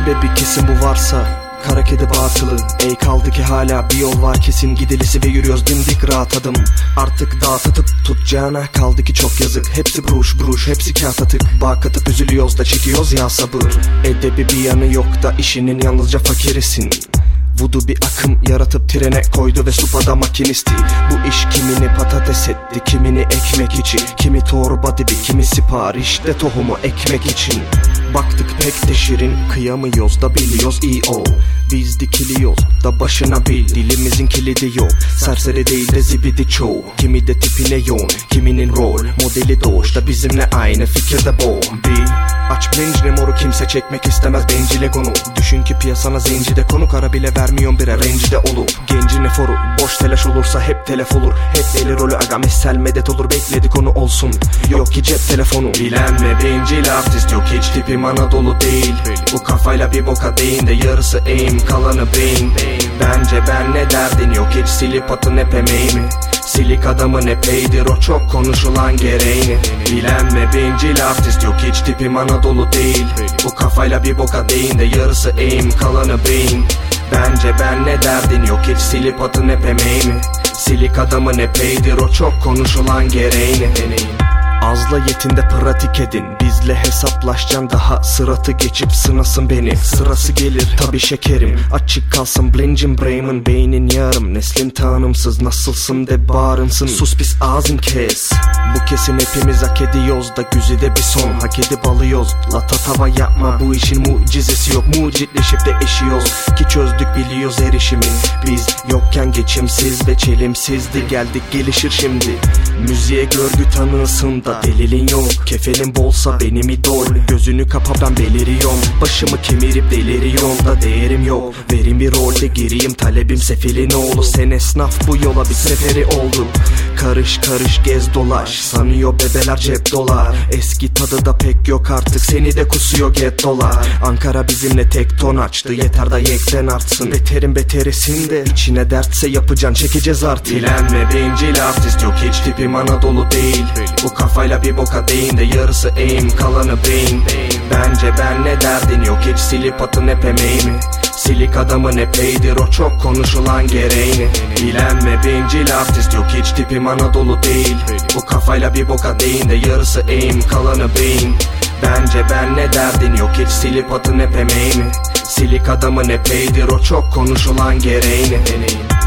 Sebebi kesin bu varsa kara kedi batılı. Ey kaldı ki hala bir yol var kesin gidilisi ve yürüyoruz dimdik rahat adım. Artık dağıtıp tutacağına kaldı ki çok yazık. Hepsi bruş bruş, hepsi kağıt atık. Bağ katıp üzülüyoruz da çekiyoruz ya sabır. Edebi bir yanı yok da işinin yalnızca fakirisin. Vudu bir akım yaratıp trene koydu ve supada makinisti. Bu iş kimini patates etti, kimini ekmek için. Kimi torba dibi, kimi siparişte tohumu ekmek için. Baktık pek de şirin, kıyamıyoruz da biliyoruz iyi o. Biz dikiliyoruz da başına bil, dilimizin kilidi yok. Serseri değil de zibidi çoğu. Kimi de tipine yoğun, kiminin rol modeli doğuşta bizimle aynı fikirde bombi. Aç blincini moru kimse çekmek istemez bencile konu. Düşün ki piyasana zencide konu, kara bile vermiyon bire rencide olup. Gencin eforu boş telaş olursa hep telef olur. Hep deli rolü aga messel medet olur, bekledi konu olsun. Yok ki cep telefonu. Bilen ve bencil artist yok hiç tipim Anadolu değil. Bu kafayla bir boka değin de yarısı aim kalanı beyin. Bence ben ne derdin yok hiç silip atın hep emeğimi. Silik adamın epeydir o çok konuşulan gereğini. Bilen ve bencil artist yok hiç tipim Anadolu değil. Bu kafayla bir boka değin de yarısı aim kalanı beyin. Bence ben ne derdin yok hiç silip atın hep emeğimi. Silik adamın epeydir o çok konuşulan gereğini. Azla yetinde pratik edin, bizle hesaplaşacaksın daha sıratı geçip sınasın beni. Sırası gelir tabi şekerim, açık kalsın blincin brain'in beynin yarım. Neslin tanımsız nasılsın de bağırınsın, sus pis ağzın kes. Bu kesin hepimiz hak ediyoruz da güzide bir son hak edip alıyoruz. La tatava yapma bu işin mucizesi yok, mucitleşip de eşiyoruz. Ki çözdük biliyoruz erişimi, biz yokken geçimsiz ve çelimsizdi geldik gelişir şimdi. Müziğe görgü tanısın da delilin yok, kefenin bolsa benim idol. Gözünü kapa ben beliriyorum, başımı kemirip deliriyorum da değerim yok. Verin bir rolde gireyim talebim sefilin oğlu. Sen esnaf bu yola bir seferi oldu. Karış karış gez dolaş, sanıyor bebeler cep dolar. Eski tadı da pek yok artık, seni de kusuyor get dolar. Ankara bizimle tek ton açtı, yeter da yekten artsın. Beterin beterisin de içine dertse yapacaksın, çekeceğiz artık. Bilen ve bencil artist yok hiç tipim Anadolu değil. Bu kafayla bir boka değin de yarısı aim kalanı beyin. Bence ben ne derdin yok hiç silip atın hep emeğimi. Silik adamın epeydir o çok konuşulan gereğini. Bilen ve bencil artist yok hiç tipim Anadolu değil. Bu kafayla bir boka değin de yarısı aim kalanı beyin. Bence ben ne derdin yok hiç silip atın hep emeğimi. Silik adamın epeydir o çok konuşulan gereğini.